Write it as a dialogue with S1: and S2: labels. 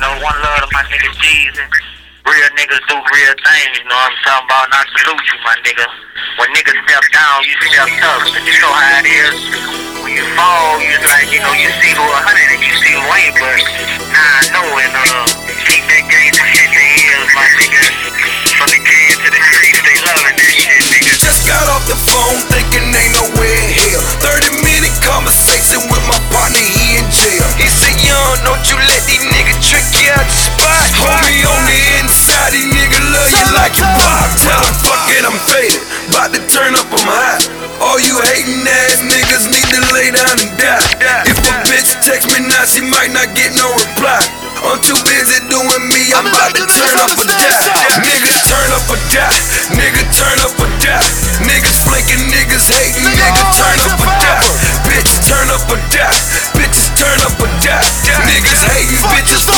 S1: one love to my nigga Jesus. Real niggas do real things, you know what I'm talking about? And I salute you, my nigga. When niggas step down, you step up. And you know how it is. When you fall, you like, you know, you see who 100 and you see who ain't, but now I know and keep that game to shit they is, my nigga. From the kids to the streets, they loving that shit, nigga.
S2: Just got off the phone thinking ain't nowhere in hell. 30-minute conversation with my partner, he in jail. He said, young, don't you let these niggas trick you out your spot. Homie on the inside, these niggas love you like you pop. Tell him fuck it, I'm faded, bout to turn up, I'm hot. All you hating ass niggas need to lay down and die. If a bitch text me now, she might not get no reply. I'm too busy doing me, I'm about to turn up or die. Niggas turn up or die, nigga turn up or die. Niggas flanking, niggas hating, nigga turn up or die. Bitch turn up or die, bitches turn up or die. Niggas hating, bitches